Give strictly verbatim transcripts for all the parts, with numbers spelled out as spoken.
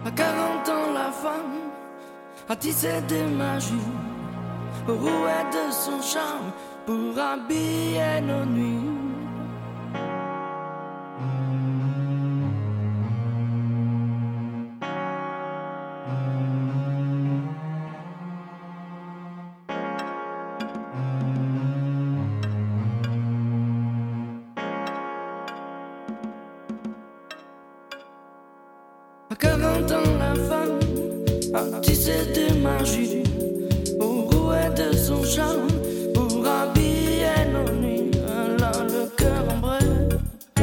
À quarante ans, la femme a tissé des magies aux rouettes de son charme pour habiller nos nuits. À quarante ans, la femme a tissé des magies aux rouettes de son charme pour habiller nos nuits. Elle a le cœur en brève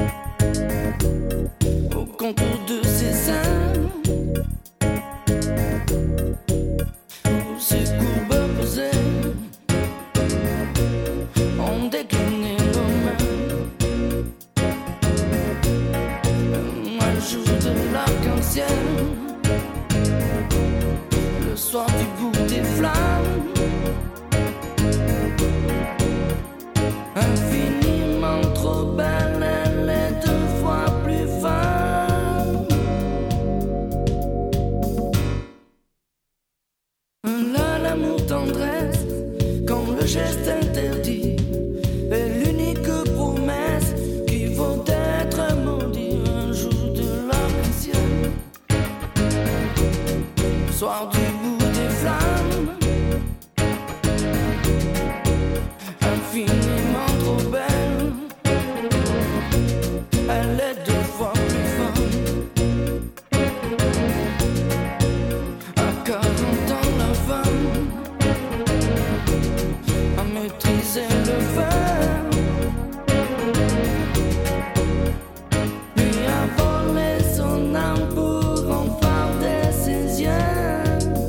au contour de ses seins, où ses courbes posées ont décliné nos mains. Un jour de l'arc-en-ciel, le soir du bout des flammes, infiniment trop belle, elle est deux fois plus femme. Là, l'amour tendresse, quand le geste interdit est l'unique promesse qui vaut être maudit. Un jour de l'arc-en-ciel, le soir du bout des flammes, infiniment trop belle, elle est deux fois plus femme. À quarante ans, la femme a maîtrisé le feu, lui a volé son âme pour en farder ses yeux.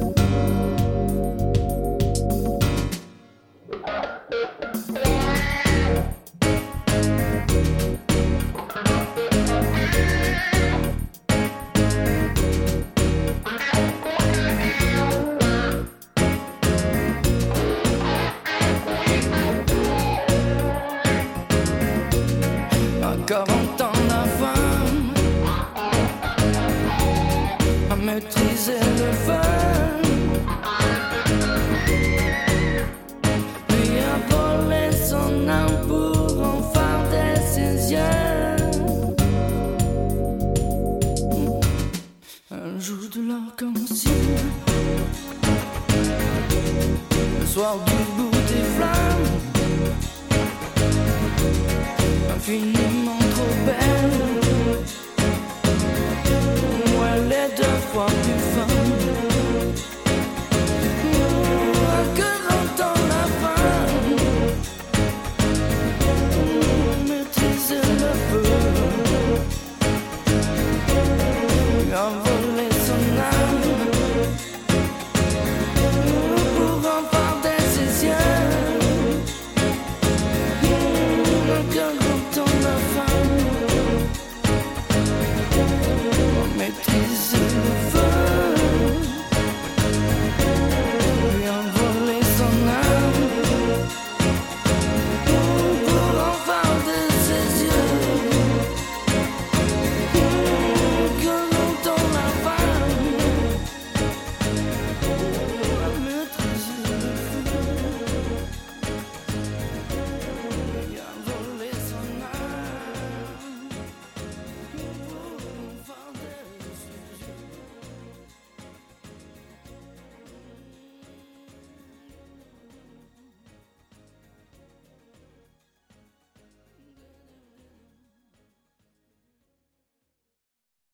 À quarante ans, la femme a maîtrisé le feu, lui a volé son âme pour en farder ses yeux. Un jour de l'arc-en-ciel, le soir du bout des flammes, infiniment